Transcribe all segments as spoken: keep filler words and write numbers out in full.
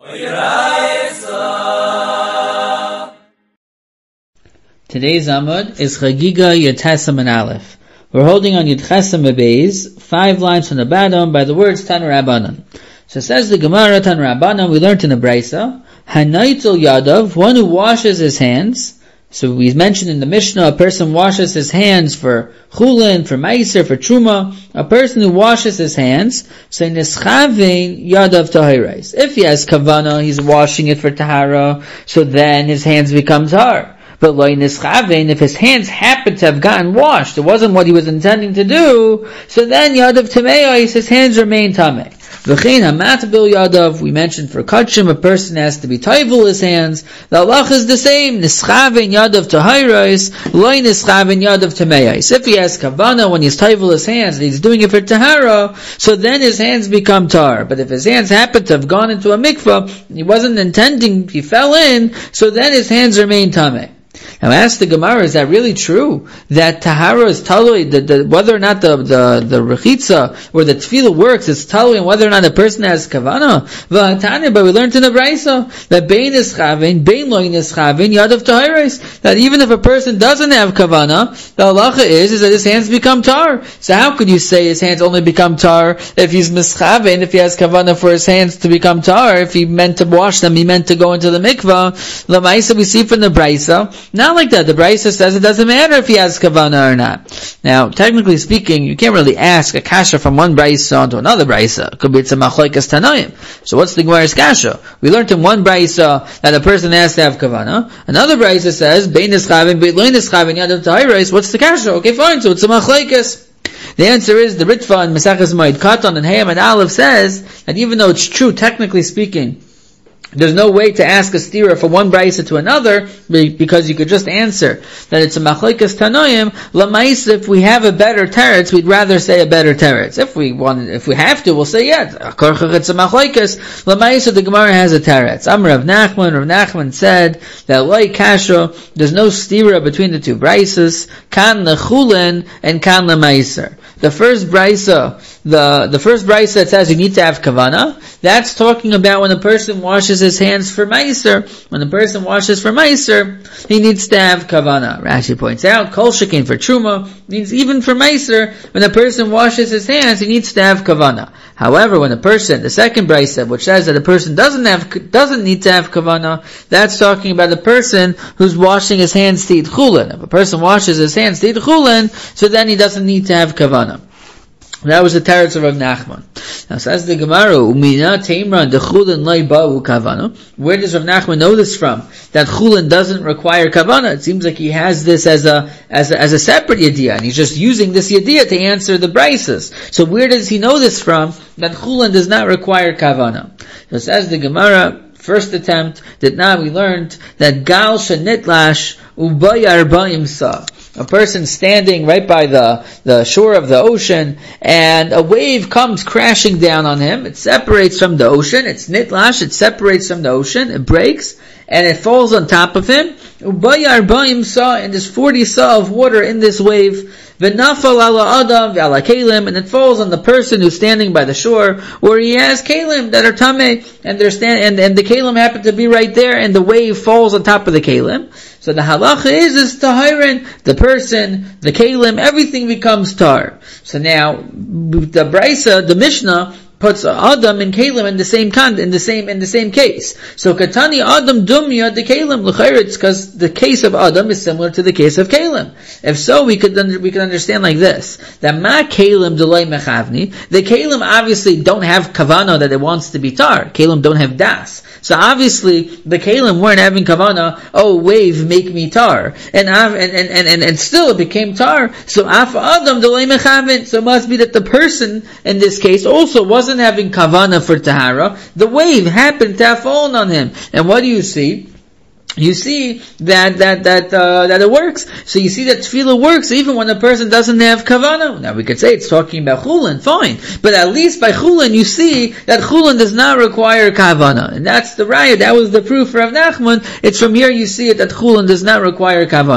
Today's Amud is Chagiga Yud and Aleph. We're holding on Yud Chesam Beis, five lines from the bottom by the words Tan Rabbanan. So says the Gemara Tan Rabbanan, we learned in the Brisa, Hanaitul Yadav, one who washes his hands. So we mentioned in the Mishnah, a person washes his hands for Chulin, for Meiser, for Truma. A person who washes his hands, so Nischavein Yadav Tahirais. If he has Kavana, he's washing it for Tahara, so then his hands become Tahar. But loy nischavein, if his hands happen to have gotten washed, it wasn't what he was intending to do, so then Yadav Tameis, his hands remain Tameh. V'chein hamatbil Yadav, we mentioned for Kachim, a person has to be Tayvul his hands. The halach is the same, nischavein Yadav Tahirais, loy nischavein Yadav Tameis. If he has Kavana when he's Tayvul his hands, and he's doing it for Tahara, so then his hands become Tar. But if his hands happen to have gone into a mikvah, he wasn't intending, he fell in, so then his hands remain Tameh. Now ask the Gemara, is that really true? That Tahara is talui, the, the, whether or not the, the, the Rechitza or the Tefillah works, it's talui, and whether or not a person has Kavana. V'atane, but we learned in the Brisa, that Bein is Chavin, Bein loin is Chavin, Yadav Tahirais, that even if a person doesn't have Kavana, the halacha is, is that his hands become tar. So how could you say his hands only become tar if he's mischavin, if he has Kavana for his hands to become tar, if he meant to wash them, he meant to go into the mikvah? L'maisa, we see from the Brisa, not like that. The Brisa says it doesn't matter if he has Kavana or not. Now, technically speaking, you can't really ask a kasha from one Brisa onto another Brisa. It could be it's a machlokes tanoim. So what's the Gemara's kasha? We learned in one Brisa that a person has to have Kavana. Another Brisa says, Bein nischavin, bein loin nischavin, Yadav Tahirais. What's the kasha? Okay, fine. So it's a machlokes. The answer is the Ritva and Maseches Moed Katan and Hayam and Aleph says that even though it's true, technically speaking, there's no way to ask a stira from one brisa to another, because you could just answer that it's a machlokes tanoim. L'maisa, if we have a better teretz, we'd rather say a better teretz. If we want, if we have to, we'll say yeah, it's a machlokes. L'maisa, the Gemara has a teretz. Amar Rav Nachman, Rav Nachman said that loy kasha, there's no stira between the two brisas, kan lechulin and kan lemaiser. The first brisa, the the first brisa that says you need to have kavana, that's talking about when a person washes his hands for meiser. When a person washes for meiser, he needs to have kavana. Rashi points out, kol shekin for truma means even for meiser, when a person washes his hands, he needs to have kavana. However, when a person, the second brisa, which says that a person doesn't have doesn't need to have kavana, that's talking about a person who's washing his hands to eat chulin. If a person washes his hands to eat chulin, so then he doesn't need to have kavana. That was the teretz of Rav Nachman. Now says the Gemara, Umina Teimran de Chulin Loi Ba'u Kavana. Where does Rav Nachman know this from? That Chulin doesn't require Kavana. It seems like he has this as a as a, as a separate yediyah, and he's just using this yediyah to answer the brises. So where does he know this from? That Chulin does not require Kavana. So says the Gemara, first attempt, that now we learned that Gal Shenitlash Ubayar Ba'imsa. A person standing right by the, the shore of the ocean, and a wave comes crashing down on him. It separates from the ocean. It's nitlash. It separates from the ocean. It breaks, and it falls on top of him. Ubayar ba'im sa, and there's forty sa of water in this wave. V'nafal ala adam v'ala kalim, and it falls on the person who's standing by the shore, or he has kalim that are tameh, and they're stand, and, and the kalim happen to be right there, and the wave falls on top of the kalim. So the halacha is, is tahirin, the person, the kalim, everything becomes tar. So now, the brisa, the Mishnah, puts Adam and Kalim in the same con- in the same in the same case. So Katani Adam Dumya the Kalim l'chayr, it's because the case of Adam is similar to the case of Kalim. If so, we could under, we could understand like this: that Ma Kalim delay mechavni. The Kalim obviously don't have kavana that it wants to be tar. Kalim don't have das. So obviously the Kalim weren't having kavana. Oh, wave, make me tar, and and and and, and still it became tar. So Af Adam delay mechavin. So it must be that the person in this case also was wasn't having kavana for tahara. The wave happened to have fallen on him. And what do you see? You see that that that uh, that it works. So you see that tefillah works even when a person doesn't have kavana. Now we could say it's talking about chulin, fine, but at least by chulin you see that chulin does not require kavana, and that's the raya. That was the proof for Rav Nachman. It's from here you see it that chulin does not require kavana.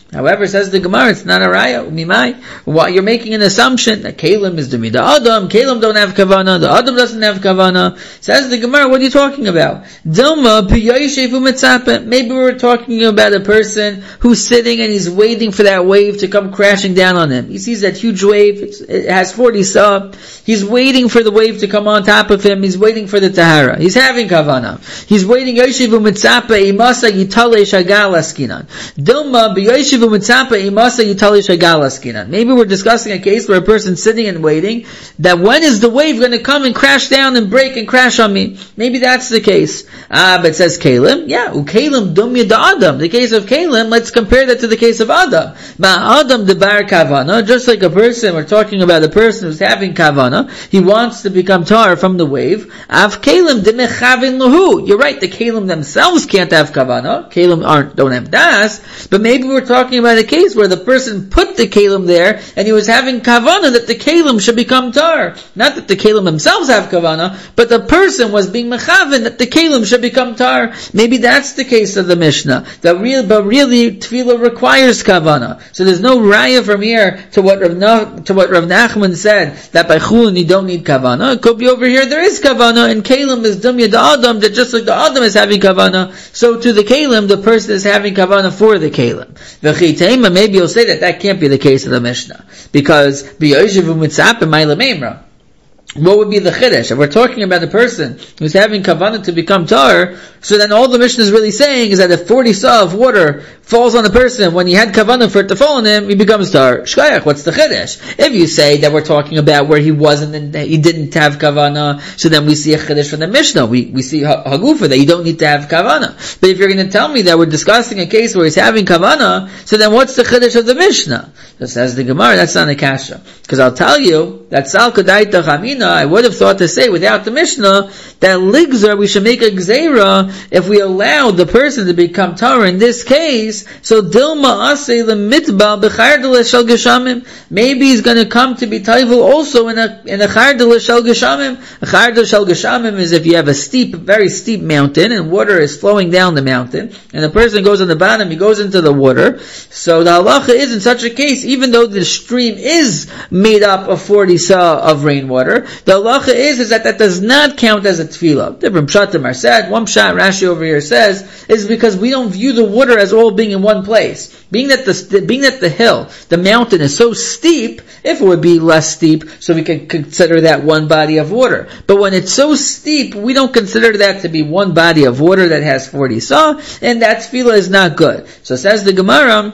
However, says the Gemara, it's not a raya. Umimai. What you're making an assumption that Kalim is the Mida Adam. Kalim don't have kavana. The Adam doesn't have kavana. Says the Gemara, what are you talking about? Dilma piyayishevu mitzapeh. Maybe we're talking about a person who's sitting and he's waiting for that wave to come crashing down on him. He sees that huge wave. It's, it has forty sub. He's waiting for the wave to come on top of him. He's waiting for the tahara. He's having kavana. He's waiting. Yayishevu mitzapeh imasa yitale shagal askinan. Dilma piyayishevu Maybe we're discussing a case where a person's sitting and waiting, that when is the wave going to come and crash down and break and crash on me? Maybe that's the case. Ah, but it says Kalim. Yeah, Ukalim dumya da Adam. The case of Kalim, let's compare that to the case of Adam. Ma Adam debar kavana, just like a person, we're talking about a person who's having kavana, he wants to become tar from the wave. Av Kalim demechavin lahu. You're right, the Kalim themselves can't have kavana. Kalim aren't, don't have das, but maybe we're talking about a case where the person put the kalim there and he was having kavana that the kalim should become tar. Not that the kalim themselves have kavana, but the person was being mechaven that the kalim should become tar. Maybe that's the case of the Mishnah. That real, but really tefillah requires kavana. So there's no raya from here to what Rav, Na, to what Rav Nachman said that by chulin you don't need kavana. It could be over here there is kavana and kalim is dumya da adam, that just like the adam is having kavana, so to the kalim the person is having kavana for the kalim. Maybe you'll say that that can't be the case of the Mishnah, because what would be the chiddush? If we're talking about a person who's having kavanah to become tar, so then all the Mishnah is really saying is that if forty saw of water falls on a person, when he had kavanah for it to fall on him, he becomes tar. Shkayach, what's the chiddush? If you say that we're talking about where he wasn't, he didn't have kavanah, so then we see a chiddush from the Mishnah. We, we see hagufa that you don't need to have kavanah. But if you're going to tell me that we're discussing a case where he's having kavanah, so then what's the chiddush of the Mishnah? So says the Gemara, that's not a kasha. Because I'll tell you, that sal kadaita chamina, I would have thought to say without the Mishnah, that ligzar, we should make a gzeira, if we allow the person to become tar in this case, so dilma asay lemitbal b'chardel shel geshamim, maybe he's going to come to be tayvul also in a, in a chardel shel geshamim. A chardel shel geshamim is if you have a steep, very steep mountain, and water is flowing down the mountain, and the person goes on the bottom, he goes into the water, so the halacha is in such a case, even though the stream is made up of forty sa of rainwater, the halacha is, is that that does not count as a tefillah. Different pshatim are said. One pshat Rashi over here says is because we don't view the water as all being in one place. Being that the being that the hill, the mountain is so steep, if it would be less steep, so we can consider that one body of water. But when it's so steep, we don't consider that to be one body of water that has forty sa, and that tefillah is not good. So says the Gemara,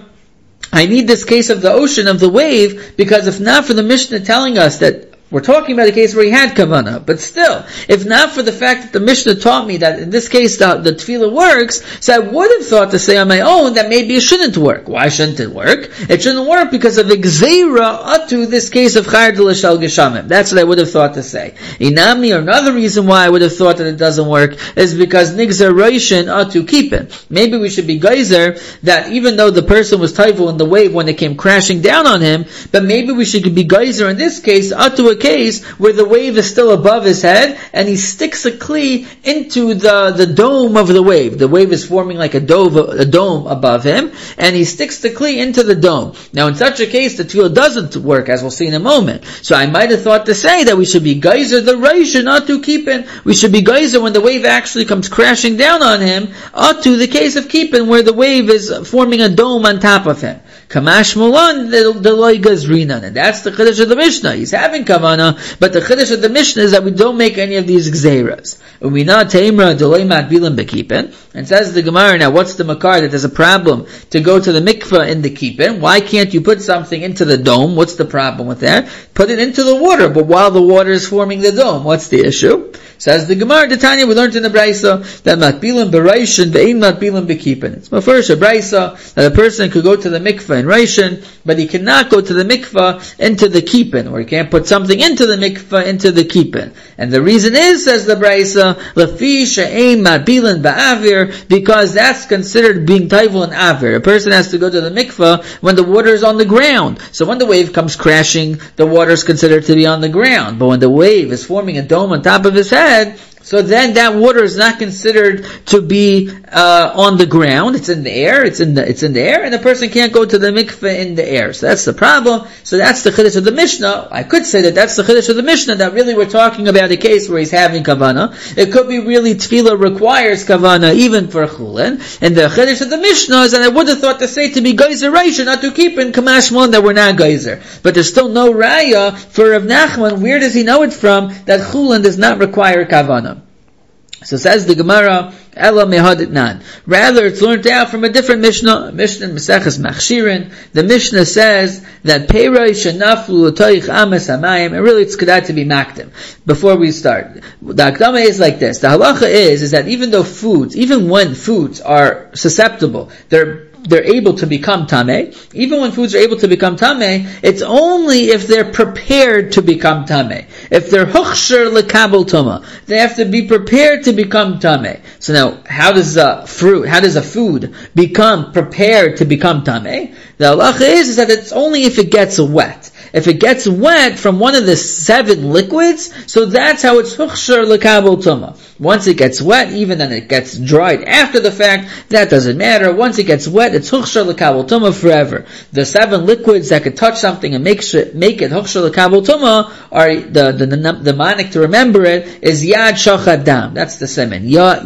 I need this case of the ocean, of the wave, because if not for the Mishnah telling us that we're talking about a case where he had kavanah, but still, if not for the fact that the Mishnah taught me that in this case the, the tefillah works, so I would have thought to say on my own that maybe it shouldn't work. Why shouldn't it work? It shouldn't work because of exera atu this case of chardel shel geshamim. That's what I would have thought to say. Inami, or another reason why I would have thought that it doesn't work is because nigzer roishin atu keepin. Maybe we should be geyser that even though the person was tayvul in the wave when it came crashing down on him, but maybe we should be geyser in this case atu a case where the wave is still above his head and he sticks a kli into the, the dome of the wave. The wave is forming like a, dove, a dome above him, and he sticks the kli into the dome. Now in such a case the tefillah doesn't work, as we'll see in a moment. So I might have thought to say that we should be geyser the reisha, not to keepin. We should be geyser when the wave actually comes crashing down on him, to the case of keepin where the wave is forming a dome on top of him. Kamash Mulan, the loy gazrinan, and that's the chiddush of the Mishnah. He's having kavana, but the chiddush of the Mishnah is that we don't make any of these gzeiras. Umina teimra deloy matbilim bekipin, and says the Gemara, now what's the makar that there's a problem to go to the mikvah in the kipin? Why can't you put something into the dome? What's the problem with that? Put it into the water, but while the water is forming the dome, what's the issue? Says the Gemara, the Tanya, we learned in the Braisa that matbilim bereishin ve'im matbilim bekipin. It's my first a Braisa that a person could go to the mikvah in reishin, but he cannot go to the mikvah into the kipin, or he can't put something into the mikvah into the kipin. And the reason is, says the Braisa, lefi she'eim matbilim ba'avir, because that's considered being tayvul and avir. A person has to go to the mikvah when the water is on the ground. So when the wave comes crashing, the water is considered to be on the ground. But when the wave is forming a dome on top of his head, so then that water is not considered to be uh, on the ground. It's in the air. It's in the it's in the air, and the person can't go to the mikveh in the air. So that's the problem. So that's the chiddush of the Mishnah. I could say that that's the chiddush of the Mishnah, that really we're talking about a case where he's having kavana. It could be really tefillah requires kavana even for chulin, and the chiddush of the Mishnah is that I would have thought to say to be geyser reisha, not to keep in kamash mon that we're not geyser. But there's still no raya for Rav Nachman. Where does he know it from that chulin does not require kavana? So says the Gemara, Ela mehadit nan. Rather, it's learned out from a different Mishnah, Mishnah Maseches Machshirin. The Mishnah says that Peiroi shenaflu l'toich ames hamayim, and really it's kedat to be makdim. Before we start, the Akdama is like this. The halacha is, is that even though foods, even when foods are susceptible, they're they're able to become tameh. Even when foods are able to become tameh, it's only if they're prepared to become tameh. If they're huchsher lekabel tuma, they have to be prepared to become tameh. So now, how does a fruit, how does a food become prepared to become tameh? The halacha is, is that it's only if it gets wet. If it gets wet from one of the seven liquids, so that's how it's huchsher lekabel tuma. Once it gets wet, even then it gets dried after the fact, that doesn't matter. Once it gets wet, it's huchsher lekabel tuma forever. The seven liquids that could touch something and make sure, make it huchsher lekabel tuma are the the the, the manic to remember it is yad shachad dam. That's the semen.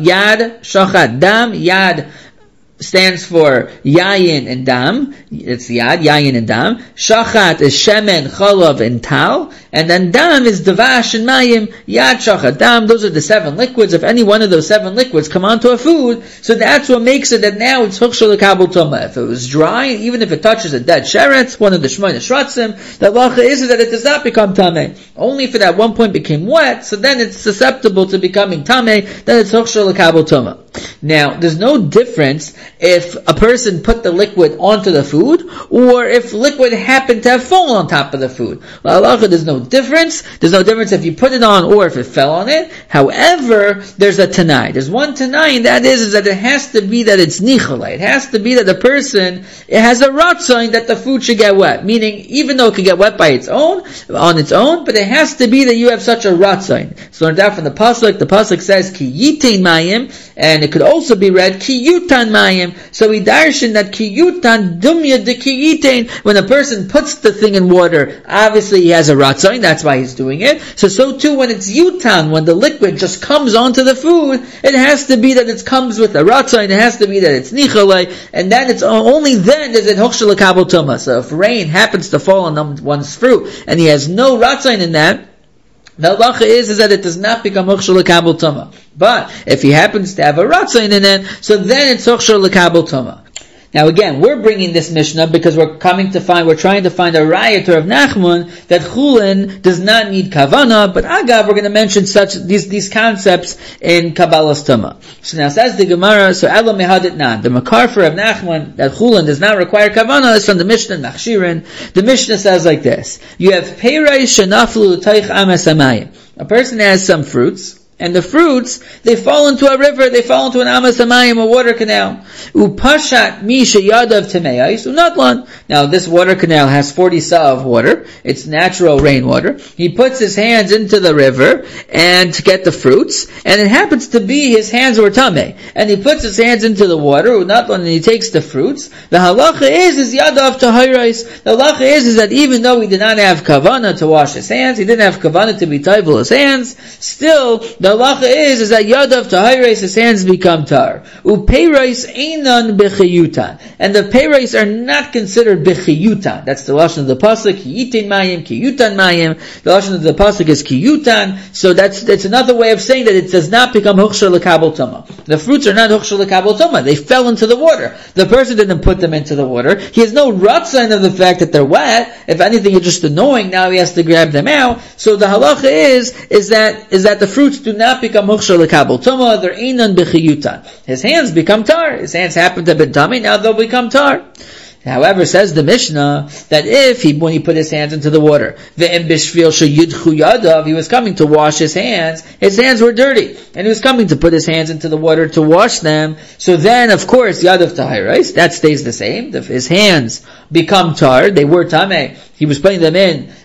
Yad shachad dam. Yad stands for yayin and dam. It's yad, yayin and dam. Shachat is shemen, chalav, and tal. And then dam is davash and mayim. Yad, shachat, dam. Those are the seven liquids. If any one of those seven liquids come onto a food, so that's what makes it that now it's huchsher lekabel tuma. If it was dry, even if it touches a dead sheretz, one of the shmoyne shratzim, the halacha is that it does not become tameh. Only if it at one point became wet, so then it's susceptible to becoming tameh, then it's huchsher lekabel tuma. Now, there's no difference if a person put the liquid onto the food, or if liquid happened to have fallen on top of the food. Halacha, there's no difference. There's no difference if you put it on or if it fell on it. However, there's a tanai. There's one tanai, and that is, is that it has to be that it's nichalai. It has to be that the person, it has a ratzon that the food should get wet. Meaning, even though it could get wet by its own, on its own, but it has to be that you have such a ratzon. So learned out from the pasuk, the pasuk says, ki yitain mayim, and it could also be read, ki yutan mayim. So we darshan that ki yutan dumya de ki yitain. When a person puts the thing in water, obviously he has a ratzon, that's why he's doing it. So, so too when it's yutan, when the liquid just comes onto the food, it has to be that it comes with a ratzon, it has to be that it's nichalei, and then it's only then is it hochshel lekabel tuma. So if rain happens to fall on one's fruit, and he has no ratzon in that, the halacha is, is that it does not become hochshel lekabel tuma. But if he happens to have a ratzon in it, so then it's hochshel lekabel tuma. Now again, we're bringing this Mishnah because we're coming to find, we're trying to find a raya to Rav Nachman that chulin does not need kavana, but agav, we're going to mention such, these, these concepts in Kabbalah's Tuma. So now says the Gemara, so Ela mehadit nan, the makar for Rav Nachman that chulin does not require kavana is from the Mishnah Machshirin. The Mishnah says like this, you have peirai shenaflu l'toich ames hamayim. A person has some fruits, and the fruits, they fall into a river, they fall into an amas hamayim, a water canal. Upashat mi sheyadav temeis unatlan. Now this water canal has forty sa of water. It's natural rainwater. He puts his hands into the river and to get the fruits, and it happens to be his hands were tameh. And he puts his hands into the water, unatlan, and he takes the fruits. The halacha is, is yadav tahayrais. The halacha is, is that even though he did not have kavana to wash his hands, he didn't have kavana to be tayvel his hands, still, the The halacha is, is that yadav tahayres, his hands become tar. Upeirais einan bechiyutan. And the peirais are not considered bechiyutan. That's the lashon of the pasuk, kiyitin mayim, kiyutan mayim. The lashon of the pasuk is kiyutan. So that's, that's another way of saying that it does not become hochshel lekabel tuma. The fruits are not hochshel lekabel tuma. They fell into the water. The person didn't put them into the water. He has no ratzon of the fact that they're wet. If anything, it's just annoying. Now he has to grab them out. So the halacha is, is that, is that the fruits do not become hochshel lekabel tuma, they're einan bechiyutan. His hands become tar. His hands happen to have been tummy, now they'll become tar. However, says the Mishnah, that if he, when he put his hands into the water, ve'em bishvil sheyidchu yadav, he was coming to wash his hands, his hands were dirty, and he was coming to put his hands into the water to wash them, so then, of course, yadav tahayrais, that stays the same. If his hands become tar, they were tameh, he was putting them in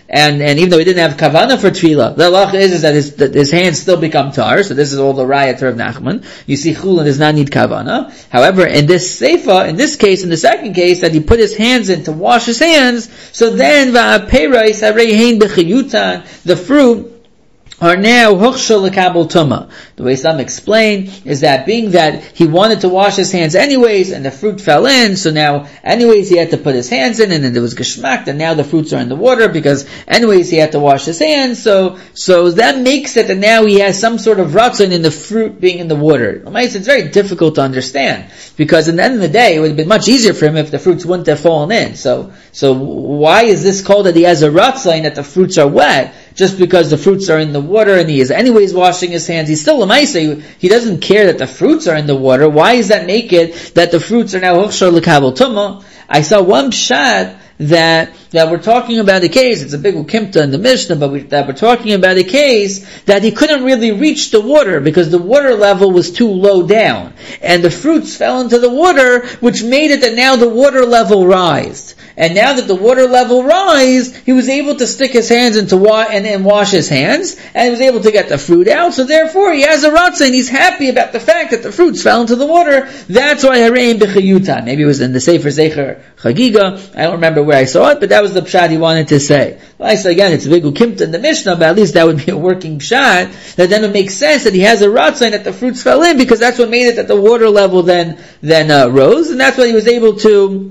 and, and even though he didn't have kavana for tefillah, the halacha is, is that his, that his hands still become tar, so this is all the raya to Rav Nachman. You see, chulin does not need kavana. However, in this seifa, in this case, in the second case, that he put his hands in to wash his hands, so then, va'aperais harein b'chiyutan, the fruit, are now huchsha l'kabel tuma. The way some explain is that being that he wanted to wash his hands anyways, and the fruit fell in, so now anyways he had to put his hands in, and then there was geschmack, and now the fruits are in the water, because anyways he had to wash his hands, so so that makes it that now he has some sort of ratzon in the fruit being in the water. It's very difficult to understand, because in the end of the day, it would have been much easier for him if the fruits wouldn't have fallen in. So, so why is this called that he has a ratzon that the fruits are wet? Just because the fruits are in the water and he is anyways washing his hands, he's still a maisa. He doesn't care that the fruits are in the water. Why does that make it that the fruits are now huchshar l'kabel tumah? I saw one pshat that that we're talking about a case. It's a big ukimta in the Mishnah, but we, that we're talking about a case that he couldn't really reach the water because the water level was too low down, and the fruits fell into the water, which made it that now the water level rised. And now that the water level rise, he was able to stick his hands into wa- and, and wash his hands, and he was able to get the fruit out. So therefore, he has a ratzah, and he's happy about the fact that the fruits fell into the water. That's why harein b'chiyutan. Maybe it was in the Sefer Zecher Chagiga. I don't remember where I saw it, but that was the pshat he wanted to say. Well, I say again, it's a big ukimta in the Mishnah, but at least that would be a working pshat. That then it makes sense that he has a ratzah and that the fruits fell in, because that's what made it that the water level then then uh, rose, and that's why he was able to.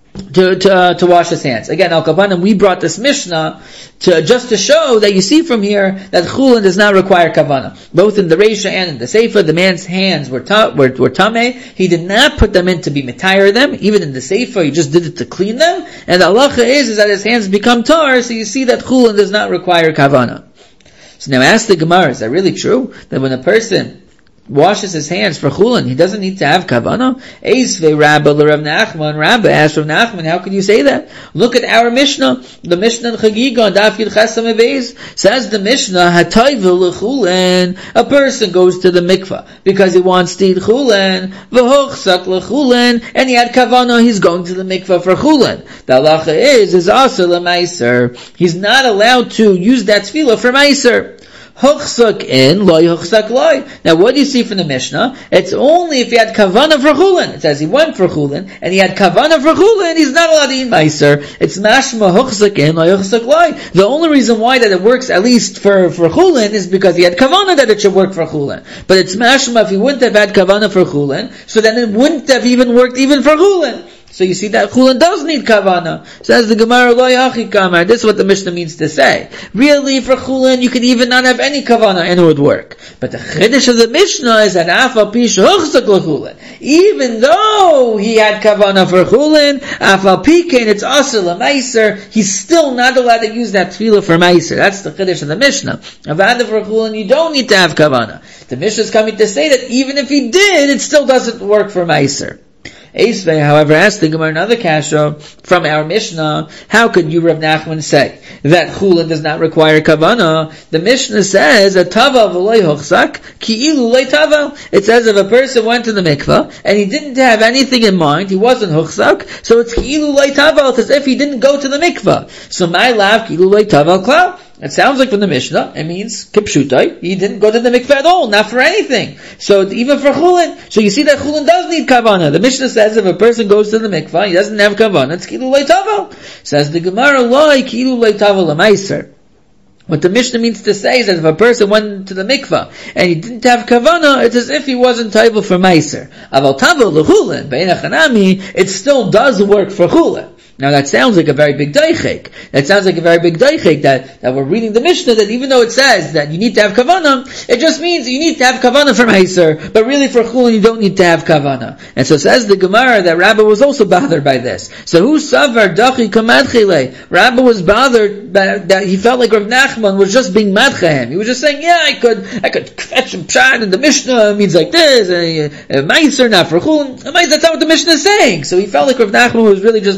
To to, uh, to wash his hands. Again, Al Kabanim, we brought this Mishnah to just to show that you see from here that chulin does not require kavana. Both in the Reisha and in the Seifa, the man's hands were ta- were, were tameh. He did not put them in to be mitayr them. Even in the Seifa, he just did it to clean them. And the halacha is, is that his hands become tar, so you see that chulin does not require kavana. So now ask the Gemara, is that really true? That when a person washes his hands for chulin, he doesn't need to have kavana? Eisvei Rabba l'Rav Nachman. Rabba asked Rav Nachman, how can you say that? Look at our Mishnah. The Mishnah in Chagiga, Daf Yud Chesam Beis, says the Mishnah, Hatayvel l'chulin. A person goes to the mikvah because he wants to eat chulin. V'hochsak l'chulin. And he had kavana, he's going to the mikvah for chulin. The halacha is, is also l'maiser. He's not allowed to use that tefillah for maiser. Huchsak in, loy huchsak loy. Now what do you see from the Mishnah? It's only if he had kavana for chulin. It says he went for chulin, and he had kavana for chulin, he's not allowed to eat meiser. It's mashma huchsak in, loy huchsak loy. The only reason why that it works at least for, for chulin is because he had kavana that it should work for chulin. But it's mashma if he wouldn't have had kavana for chulin, so then it wouldn't have even worked even for chulin. So you see that chulin does need kavana. Says the Gemara, lo yachi kamar. This is what the Mishnah means to say. Really, for chulin, you could even not have any kavana and it would work. But the chiddush of the Mishnah is that afal pi shehuchsak l'chulin. Even though he had kavana for chulin, afal pikein, it's also l'maiser, he's still not allowed to use that tefillah for maiser. That's the chiddush of the Mishnah. Avada for chulin, you don't need to have kavana. The Mishnah is coming to say that even if he did, it still doesn't work for maiser. Eisvei, however, asked the Gemara another kasha from our Mishnah, how could you, Rav Nachman, say that chulin does not require kavana? The Mishnah says, a tava v'loy hochsak, ki ilu loy tava. It says if a person went to the mikvah, and he didn't have anything in mind, he wasn't hochsak, so it's ki ilu loy tava, it's as if he didn't go to the mikvah. So my lav ki ilu loy tava klal. It sounds like from the Mishnah, it means kipshutai, he didn't go to the mikveh at all, not for anything. So even for chulin, so you see that chulin does need kavana. The Mishnah says if a person goes to the mikveh, he doesn't have kavana, it's kilu leitava. Says the Gemara, loy kilu leitava l'maiser. What the Mishnah means to say is that if a person went to the mikveh and he didn't have kavana, it's as if he wasn't taival for maiser. Aval tava l'chulin, be'inach hanami, it still does work for chulin. Now that sounds like a very big daichik. That sounds like a very big daichik that, that we're reading the Mishnah that even though it says that you need to have kavanah, it just means you need to have kavanah for meiser, but really for chulin you don't need to have kavanah. And so says the Gemara that Rabbi was also bothered by this. So who savar dachi kamadchile? Rabbi was bothered by, that he felt like Rav Nachman was just being madcha him. He was just saying, yeah, I could, I could fetch him pshat in the Mishnah, it means like this, uh, uh, meiser not for chulin. That's not what the Mishnah is saying. So he felt like Rav Nachman was really just pushing him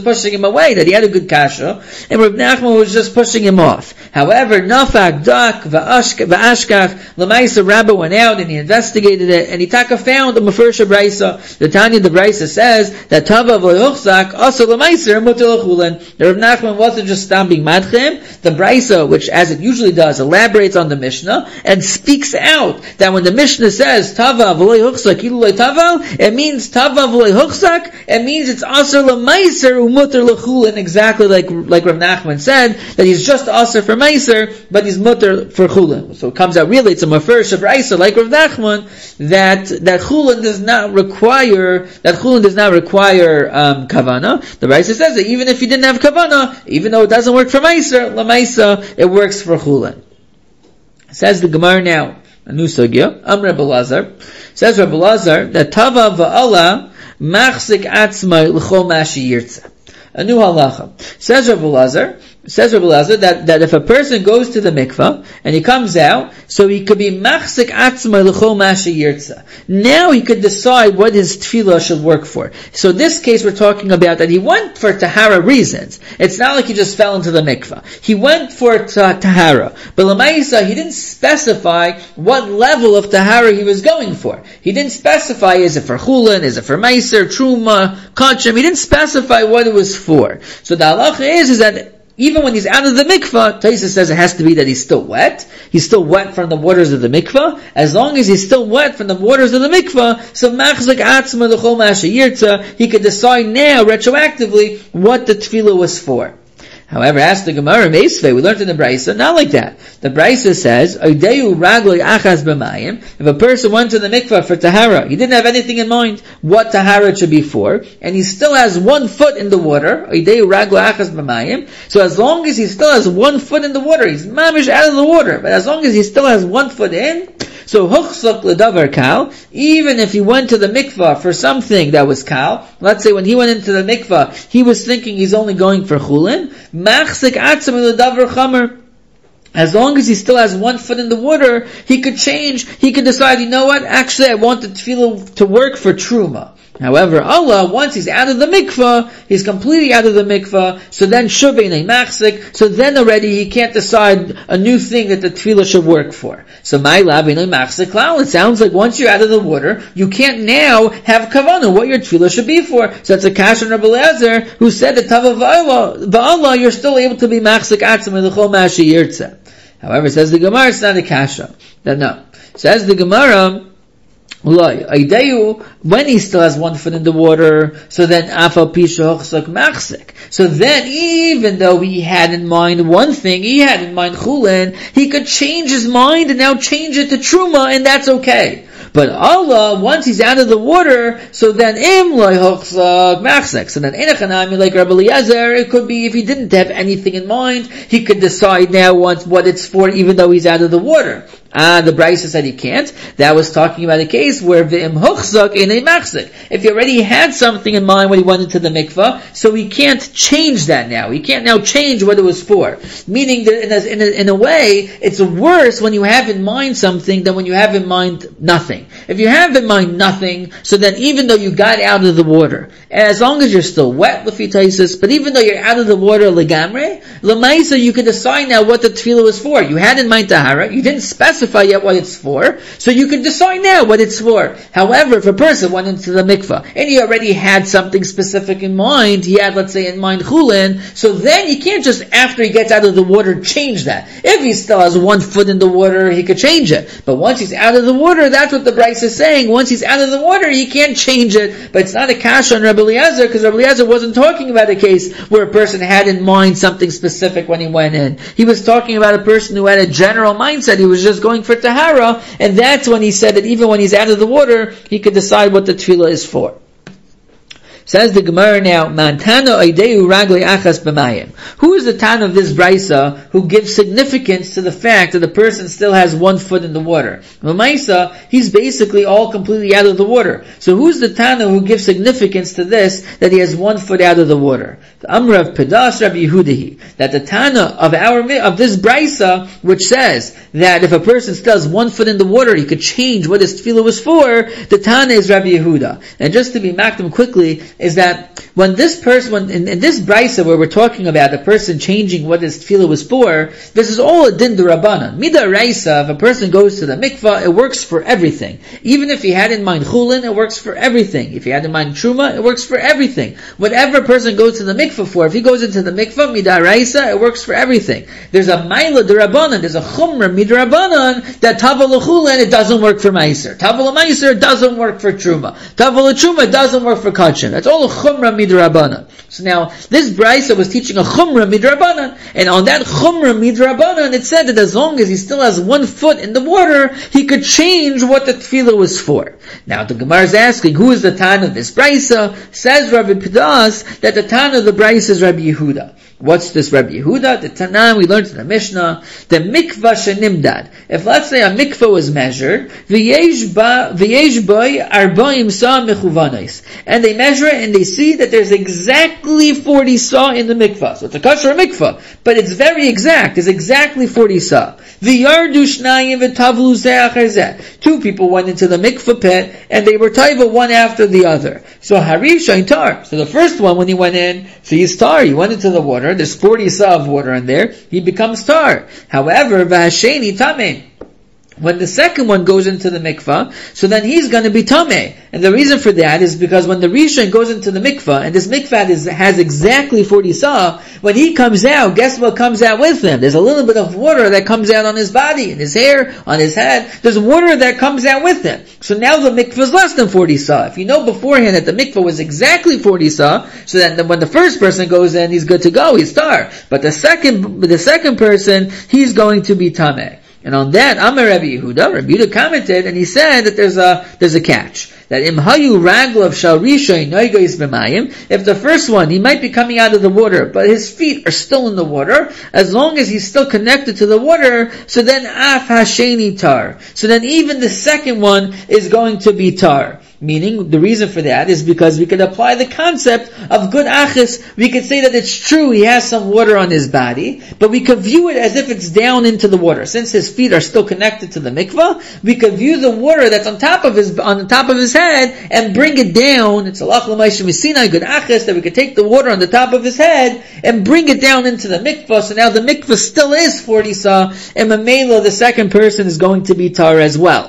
away, that he had a good kasha, and Rav Nachman was just pushing him off. However, nafak, dak, va'ashkach, l'maisa, Rabbi went out and he investigated it, and he taka found a Mefersha Braisa. The Tanya the Braisa says that Tava v'yochzak, also l'maisa, mutar l'chulin. The Rav Nachman wasn't just stomping madchim. The Braisa, which as it usually does, elaborates on the Mishnah, and speaks out that when the Mishnah says Tava v'loy huchzak, ilulay Tava, it means Tava v'loy huchzak, it means it's also l'maiser u'mutar l'chulin, exactly like, like Rav Nachman said, that he's just also for maiser, but he's mutar for chulin. So it comes out really, it's a Mefersha Braisa, like Rav Nachman, that, that chulin does not require, that chulin does not require, um, kavana. The Braisa says that even if he didn't have kavana, even though it doesn't work for maiser, l'maisa, it works for chulin. Says the Gemara now, a new sugya, Am Rebbe Lazar, says Rebbe Lazar, that Tava va'ala machzik atzmai l'chol mashi yirtza. A new halacha. Says Rebbe Lazar, says Rebbe Lazar, that, that if a person goes to the mikvah, and he comes out, so he could be machzik atzmai l'chol mashi yirtza. Now he could decide what his tefillah should work for. So this case we're talking about that he went for tahara reasons. It's not like he just fell into the mikvah. He went for ta- tahara. But l'maisa, he didn't specify what level of tahara he was going for. He didn't specify, is it for chulin, is it for meiser, truma, kachim. He didn't specify what it was for. So the halacha is, is that even when he's out of the mikvah, Taisa says it has to be that he's still wet. He's still wet from the waters of the mikvah. As long as he's still wet from the waters of the mikvah, so machzik atzma l'chol masha yirtza, he could decide now, retroactively, what the tefillah was for. However, ask the Gemara Meisvei, we learned in the Braisa, not like that. The Braisa says, Oideyu ragloi achas b'mayim, if a person went to the mikvah for tahara, he didn't have anything in mind what tahara it should be for, and he still has one foot in the water, Oideyu ragloi achas b'mayim, so as long as he still has one foot in the water, he's mamish out of the water, but as long as he still has one foot in, so huchzak l'davar kal, even if he went to the mikvah for something that was kal, let's say when he went into the mikvah, he was thinking he's only going for chulin, machzik atzam l'davar chamer, as long as he still has one foot in the water, he could change, he could decide, you know what, actually I want the tefillah to work for truma. However, Allah, once he's out of the mikvah, he's completely out of the mikvah, so then shuveinei machzik, so then already he can't decide a new thing that the tefillah should work for. So my laveinei machzik klal, it sounds like once you're out of the water, you can't now have kavanah, what your tefillah should be for. So that's a kash on Rabbi Eliezer, who said that tava va'Allah, you're still able to be machzik atzim l'chol mashi yirtza. However, says the Gemara, it's not a kasha. That no. Says the Gemara, when he still has one foot in the water, so then afal pisha hochsak machzik. So then, even though he had in mind one thing, he had in mind chulin, he could change his mind and now change it to truma, and that's okay. But Allah, once he's out of the water, so then im loy hochsak machzik. So then inachanami, like Rabbi Eliezer, it could be if he didn't have anything in mind, he could decide now once what it's for, even though he's out of the water. Ah, the Braisa said he can't. That was talking about a case where v'im huchzak in a machzik. If he already had something in mind when he went into the mikvah, so he can't change that now. He can't now change what it was for. Meaning that in a, in a, in a way, it's worse when you have in mind something than when you have in mind nothing. If you have in mind nothing, so then even though you got out of the water, as long as you're still wet, l'fitaisis, but even though you're out of the water legamre, l'maisa, you can decide now what the tefillah was for. You had in mind tahara, you didn't specify yet what it's for, so you can decide now what it's for. However, if a person went into the mikvah and he already had something specific in mind, he had, let's say, in mind chulin, so then he can't just after he gets out of the water change that. If he still has one foot in the water, he could change it. But once he's out of the water, that's what the Braisa is saying. Once he's out of the water, he can't change it. But it's not a kash on Rabbi Eliezer, because Rabbi Eliezer wasn't talking about a case where a person had in mind something specific when he went in. He was talking about a person who had a general mindset. He was just going for tahara, and that's when he said that even when he's out of the water, he could decide what the tefillah is for. Says the Gemara now, Mantana Oideyu Raglei Achas B'mayim. Who is the Tana of this Braisa who gives significance to the fact that the person still has one foot in the water? L'maisa, he's basically all completely out of the water. So who's the Tana who gives significance to this, that he has one foot out of the water? The Amrav Pedash Rabbi Yehudahi, that the Tana of our, of this Braisa, which says that if a person still has one foot in the water, he could change what his tefillah was for, the Tana is Rabbi Yehuda. And just to be makdim quickly, is that when this person, when, in, in this brisa where we're talking about a person changing what his tefillah was for, this is all a din d'Rabbanan. Midaraisa, if a person goes to the mikvah, it works for everything. Even if he had in mind chulin, it works for everything. If he had in mind truma, it works for everything. Whatever a person goes to the mikvah for, if he goes into the mikvah, midaraisa, it works for everything. There's a maila d'Rabbanan, there's a chumrah midrabbanan that tava l'chulin, it doesn't work for meiser. Tava l'meiser doesn't work for truma. Tava l'truma doesn't work for kachim. That's all a chumrah midrabbanan. So now, this brisa was teaching a chumrah midrabbanan, and on that chumrah midrabbanan, it said that as long as he still has one foot in the water, he could change what the tefillah was for. Now, the Gemara is asking, who is the Tan of this brisa? Says Rabbi Pidas that the Tan of the brisa is Rabbi Yehuda. What's this Rabbi Yehuda? The Tanan we learned in the Mishnah, the mikvah shenimdad. If let's say a mikvah was measured, v'yesh boy arbaim sa mechuvanos, and they measure it and they see that there's exactly forty sa in the mikvah. So it's a kosher mikvah, but it's very exact. It's exactly forty sa. V'yardu shnayim v'tavlu zeh achar zeh. Two people went into the mikvah pit and they were taiva one after the other. So harish ein tar. So the first one when he went in, so he's tar. He went into the water. There's forty sa of water in there. He becomes tar. However, v'hasheni tameh. When the second one goes into the mikvah, so then he's going to be tameh. And the reason for that is because when the rishon goes into the mikvah, and this mikvah is, has exactly forty sa, when he comes out, guess what comes out with him? There's a little bit of water that comes out on his body, in his hair, on his head. There's water that comes out with him. So now the mikvah is less than forty sa. If you know beforehand that the mikvah was exactly forty sa, so that when the first person goes in, he's good to go, he's tar. But the second, the second person, he's going to be tameh. And on that, Amar Rabbi Yehuda, Rabbi Yehuda commented, and he said that there's a there's a catch. That im hayu raglav shal rishon noigois b'mayim. If the first one, he might be coming out of the water, but his feet are still in the water, as long as he's still connected to the water, so then af hasheni tar. So then even the second one is going to be tar. Meaning, the reason for that is because we could apply the concept of good achis. We could say that it's true, he has some water on his body, but we could view it as if it's down into the water. Since his feet are still connected to the mikvah, we could view the water that's on top of his, on the top of his head, and bring it down. It's a lach l'maisha misina, good achis, that we could take the water on the top of his head, and bring it down into the mikvah. So now the mikvah still is forty sa, and mamela, the second person, is going to be tar as well.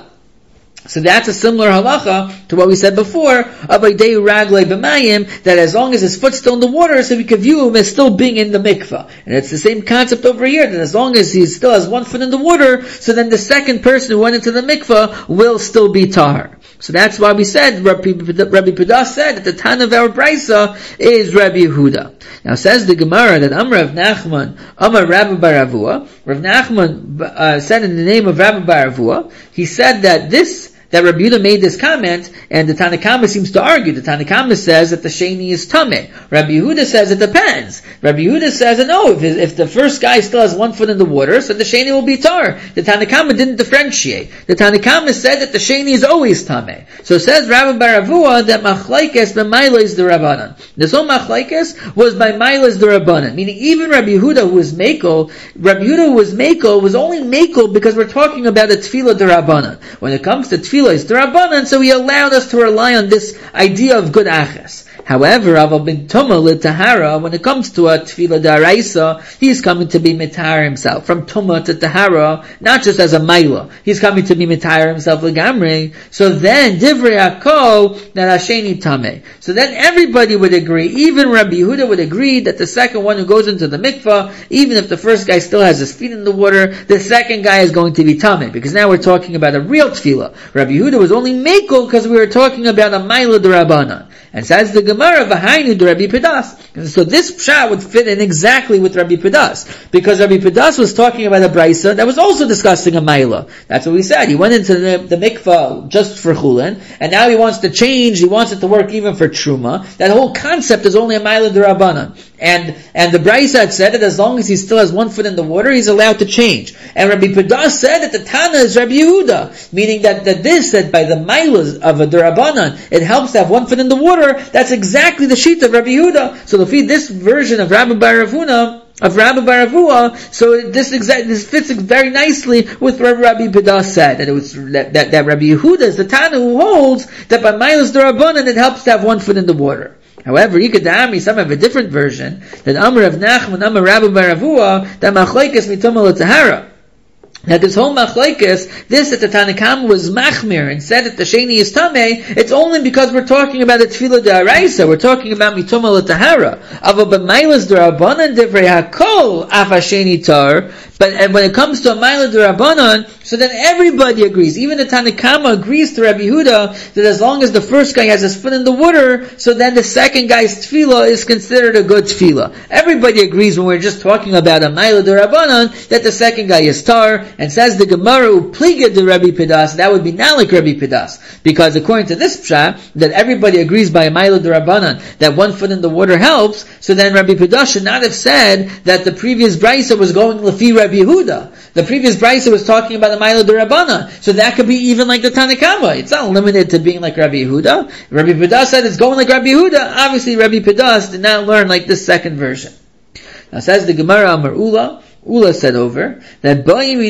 So that's a similar halacha to what we said before, Abaydei Raglei B'mayim, that as long as his foot's still in the water, so we can view him as still being in the mikvah. And it's the same concept over here, that as long as he still has one foot in the water, so then the second person who went into the mikvah will still be tahar. So that's why we said, Rabbi, Rabbi Pidas said that the Tan of our brisa is Rabbi Yehuda. Now says the Gemara that Amar Rav Nachman, Amar Rabbi Bar Avua, Rav Nachman uh, said in the name of Rabbi Bar Avua, he said that this, that Rabbi Yehuda made this comment, and the Tanakama seems to argue. The Tanakama says that the Sheni is Tameh. Rabbi Yehuda says it depends. Rabbi Yehuda says that no, if, if the first guy still has one foot in the water, so the Sheni will be Tar. The Tanakama didn't differentiate. The Tanakama said that the Sheni is always Tameh. So it says Rabbi Bar Avua that Machlaikes b'Maila is the Rabbanan. This whole Machlaikes was by Maila is the Rabbanan. Meaning even Rabbi Yehuda who was Mekel, Rabbi Yehuda who was Mekel was only Mekel because we're talking about a Tefillah de Rabbanan. When it comes to Tefillah is D'Rabbanan, so he allowed us to rely on this idea of good achas. However, Aval bin Tumah l'Tahara, when it comes to a Tefillah D'Araisa, he's coming to be Mitahar himself. From Tumah to Tahara, not just as a Maila. He's coming to be Mitahar himself l'Gamri. So then, Divrei Akol, that Hasheni Tameh. So then everybody would agree, even Rabbi Yehuda would agree that the second one who goes into the mikvah, even if the first guy still has his feet in the water, the second guy is going to be Tameh. Because now we're talking about a real Tefillah. Rabbi Yehuda was only Mekel because we were talking about a Maila D'Rabbanan. And says the Gemara, V'hainu Rabbi Pidas. And so this pshat would fit in exactly with Rabbi Pidas. Because Rabbi Pidas was talking about a brisa that was also discussing a maila. That's what we said. He went into the, the mikvah just for chulin, and now he wants to change, he wants it to work even for truma. That whole concept is only a maila d'Rabbanan. And, and the brisa had said that as long as he still has one foot in the water, he's allowed to change. And Rabbi Pidas said that the Tana is Rabbi Yehuda. Meaning that, that this, that by the mailas of a d'Rabbanan, it helps to have one foot in the water. That's exactly the sheet of Rabbi Yehuda. So to feed this version of Rabbi Bar Avuna, of Rabbi Bar Avua, so this exact this fits very nicely with what Rabbi Pidas said, that it was that, that, that Rabbi Yehuda is the Tana who holds that by Mailas D'Rabbanan it helps to have one foot in the water. However, Yikadami, some have a different version, that Amr of Nachman, Amr Rabbi Baravua, that Machlekes Mitumah L'Tahara. Now this whole machlekes, this that the Tanakam was machmir and said that the sheni is tameh, it's only because we're talking about the tefillah d'araisa, we're talking about mitumah l'tahara. Ava b'mailas d'rabanan divrei hakol af hasheni tar. But and when it comes to a mailah d'rabanan, so then everybody agrees. Even the Tanakama agrees to Rabbi Yehuda that as long as the first guy has his foot in the water, so then the second guy's tefillah is considered a good tefillah. Everybody agrees when we're just talking about a mailah d'rabanan that the second guy is tar. And says the Gemara, Upliga de Rabbi Pidas, that would be not like Rabbi Pidas. Because according to this pshat, that everybody agrees by a Maila de Rabbanan, that one foot in the water helps, so then Rabbi Pidas should not have said that the previous Brisa was going Lefi Rabbi Yehuda. The previous Brisa was talking about the Maila de Rabbanan. So that could be even like the Tanakama. It's not limited to being like Rabbi Yehuda. Rabbi Pidas said it's going like Rabbi Yehuda. Obviously Rabbi Pidas did not learn like this second version. Now says the Gemara Amar Ula, Ula said over, that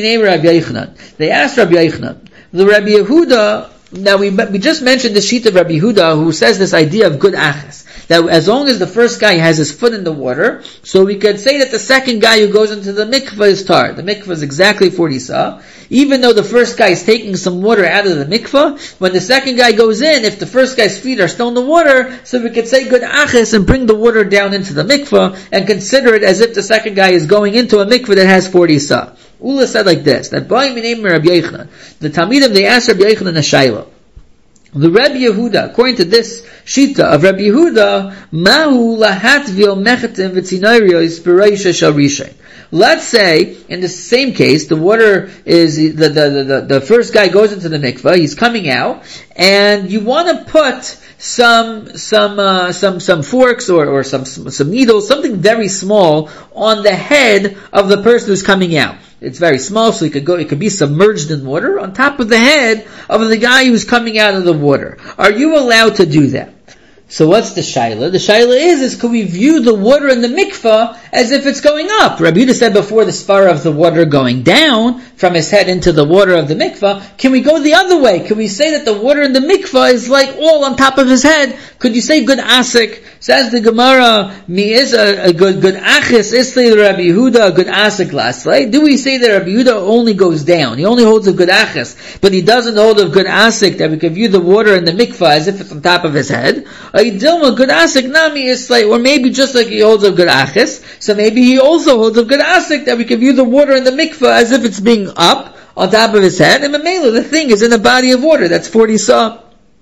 they asked Rabbi Yochanan, the Rabbi Yehuda, now we, we just mentioned the sheet of Rabbi Yehuda who says this idea of good achas, that as long as the first guy has his foot in the water, so we could say that the second guy who goes into the mikvah is tar. The mikvah is exactly forty sa. Even though the first guy is taking some water out of the mikvah, when the second guy goes in, if the first guy's feet are still in the water, so we could say good achas and bring the water down into the mikvah and consider it as if the second guy is going into a mikvah that has forty sa. Ula said like this, that by the name of Rabbi Yochanan, the Talmidim, they asked Rabbi Yochanan a shayla. The Rabbi Yehuda, according to this shita of Rabbi Yehuda, mahu lahatvil mechetim v'tzinoirios b'reisha shel rishon. Let's say, in the same case, the water is, the, the, the, the, the first guy goes into the mikvah, he's coming out, and you want to put some, some, uh, some, some forks or, or some, some needles, something very small on the head of the person who's coming out. It's very small, so it could go, it could be submerged in water on top of the head of the guy who's coming out of the water. Are you allowed to do that? So what's the shaila? The shaila is, is could we view the water in the mikvah as if it's going up? Rabbi Yehuda said before the spar of the water going down from his head into the water of the mikvah. Can we go the other way? Can we say that the water in the mikvah is like all on top of his head? Could you say good asik? Says the Gemara, mi is a, a good good achis isli Rabbi Yehuda, good asik last, right? Do we say that Rabbi Yehuda only goes down? He only holds a good achis, but he doesn't hold a good asik that we can view the water in the mikvah as if it's on top of his head? Or Dilma good asik nami is like, or maybe just like he holds a good achis, so maybe he also holds a good asik that we can view the water in the mikvah as if it's being up on top of his head, and Mamela, the thing is in a body of water, that's forty sa.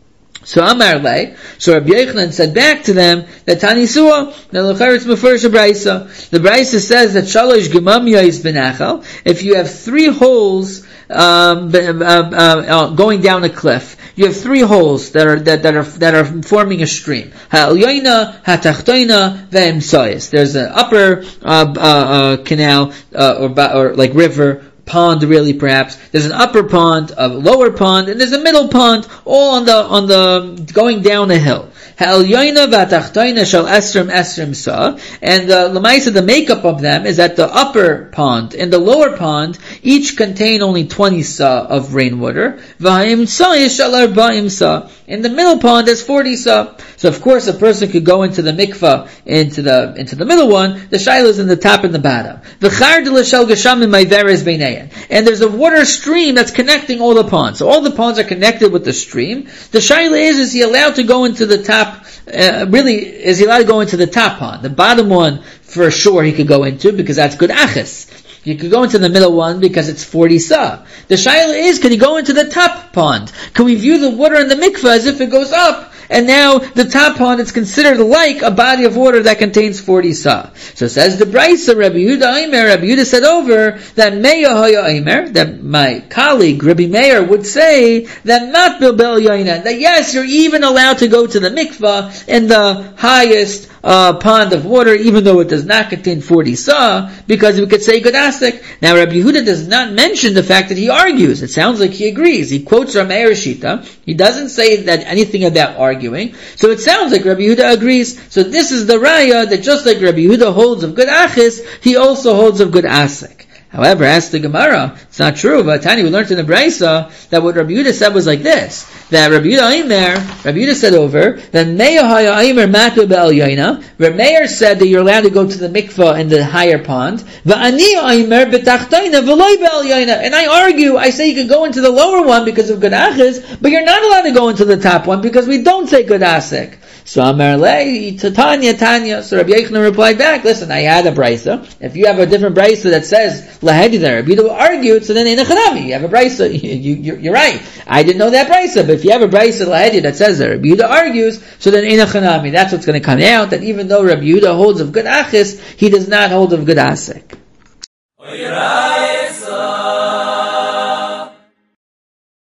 So Amar Lei, so Rabbi Yochanan said back to them that Tanisua, the Lecharetz Mefurish Braisa. The Braisa says that Shalosh Gemamya is Benachal. If you have three holes um, uh, uh, uh, going down a cliff, you have three holes that are that, that are that are forming a stream. Ha'elyoina, ha'tachtoina, ve'emsoyis. There's an upper uh, uh, uh, canal uh, or or like river. Pond, really, perhaps. There's an upper pond, a lower pond, and there's a middle pond, all on the on the going down a hill. Ha'elyoina v'atachtoina shel esrim esrim sa, and the lemaisa, the makeup of them is that the upper pond and the lower pond each contain only twenty sa of rainwater. V'ha'im sa shel arba'im sa. In the middle pond there's forty sa. So of course a person could go into the mikvah, into the into the middle one. The shaila is in the top and the bottom. V'chardel shel geshamim ma'veres beinei. And there's a water stream that's connecting all the ponds. So all the ponds are connected with the stream. The shaila is, is he allowed to go into the top, uh, really, is he allowed to go into the top pond? The bottom one, for sure, he could go into, because that's good achis. You could go into the middle one because it's forty sa. The shaila is, can he go into the top pond? Can we view the water in the mikvah as if it goes up? And now the top pond is considered like a body of water that contains forty sa. So says the Braisa, Rabbi Yehuda Aimer, Rabbi Yehuda said over that Meya Hoya Aimer, that my colleague Rabbi Meir would say that not Bilbel Yoina, that yes, you're even allowed to go to the mikvah in the highest uh, pond of water, even though it does not contain forty sa, because we could say good asik. Now Rabbi Yehuda does not mention the fact that he argues. It sounds like he agrees. He quotes Rabbi Meir Shita. He doesn't say that anything about arguing. So it sounds like Rabbi Yehuda agrees. So this is the raya that just like Rabbi Yehuda holds of good achis, he also holds of good asik. However, as the Gemara, it's not true. But Tanya, we learned in the Braisa that what Rabbi Yehuda said was like this: that Rabbi Yehuda Aimer, Rabbi Yehuda said over that Meir Haya Aimer Matu Be'al Yaina. Rabbi Meir said that you're allowed to go to the mikvah in the higher pond. Va'ani Aimer B'Tachtoina V'Loi Be'al Yaina. And I argue, I say you can go into the lower one because of good achis, but you're not allowed to go into the top one because we don't say good asik. So Amar Lei Tanya Tanya. So Rabbi Yochanan replied back, listen, I had a brisa. If you have a different brisa that says lahedi there, Rabbi Yehuda argued, so then in a chanami, you have a brisa. You, you, you're right. I didn't know that brisa, but if you have a brisa lahedi that says there, Rabbi Yehuda argues, so then in a chanami, that's what's going to come out. That even though Rabbi Yehuda holds of good achis, he does not hold of good asik.